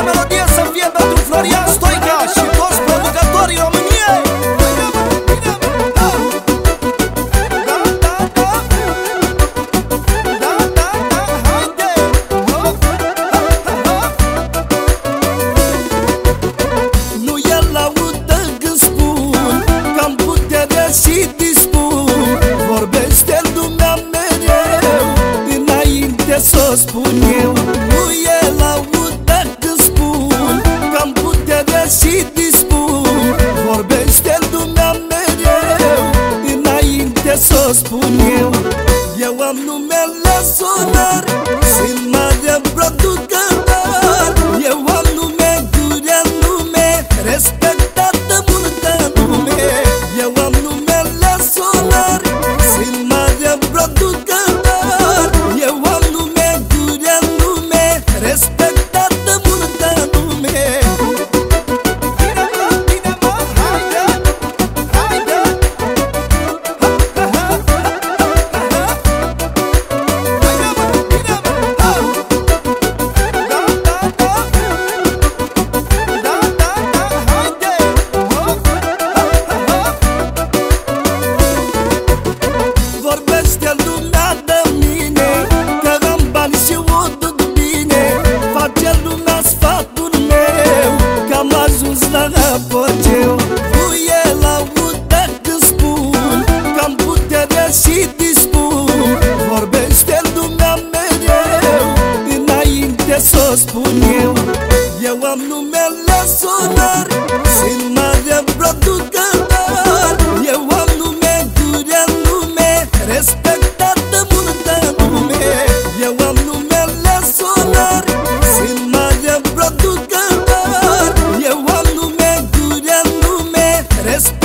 melodie să fie pentru Florian Stoica și toți producătorii României. Nu el laudă când spun că am putere și dispun. Vorbește lumea mereu înainte s-o spun eu. Nu el laudă când spun că am putere și dispun. Vorbește lumea mereu înainte s-o spun eu. Eu am numele sonar, sunt mare producător. Eu am nume, gure nume, respectat de multă lume. Eu am numele sonar, sunt mare producător. Eu am nume, gure nume, respectat de multă lume. Vorbește lumea de mine că am bani și o duc bine. Face lumea sfatul meu că am ajuns la apogeu. Nu e laudă când spun că am putere și dispun. Vorbește lumea mereu înainte s-o spun eu. Eu am numele sonar, sunt mare producător. Eu am nume, gure nume, respectat de multă lume. Eu am numele sonar, sunt mare producător. Eu am nume, gure nume, respectat